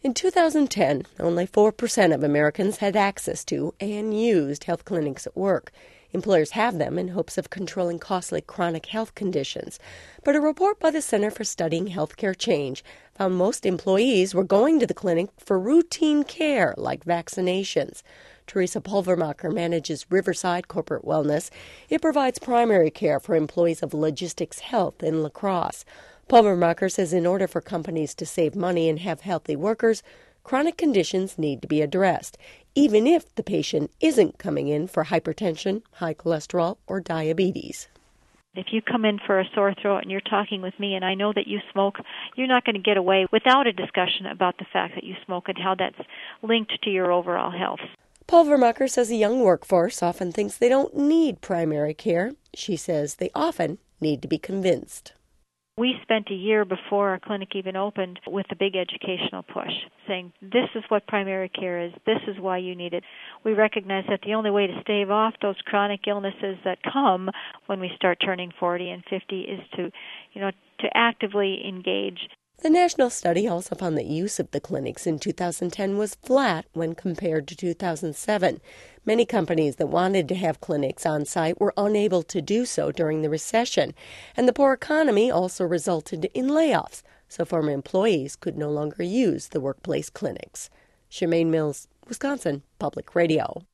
In 2010, only 4% of Americans had access to and used health clinics at work. Employers have them in hopes of controlling costly chronic health conditions. But a report by the Center for Studying Healthcare Change found most employees were going to the clinic for routine care like vaccinations. Teresa Pulvermacher manages Riverside Corporate Wellness. It provides primary care for employees of Logistics Health in La Crosse. Pulvermacher says in order for companies to save money and have healthy workers, chronic conditions need to be addressed, even if the patient isn't coming in for hypertension, high cholesterol, or diabetes. If you come in for a sore throat and you're talking with me and I know that you smoke, you're not going to get away without a discussion about the fact that you smoke and how that's linked to your overall health. Pulvermacher says the young workforce often thinks they don't need primary care. She says they often need to be convinced. We spent a year before our clinic even opened with a big educational push, saying this is what primary care is, this is why you need it. We recognize that the only way to stave off those chronic illnesses that come when we start turning 40 and 50 is to actively engage. The national study also found that use of the clinics in 2010 was flat when compared to 2007. Many companies that wanted to have clinics on site were unable to do so during the recession, and the poor economy also resulted in layoffs, so former employees could no longer use the workplace clinics. Charmaine Mills, Wisconsin Public Radio.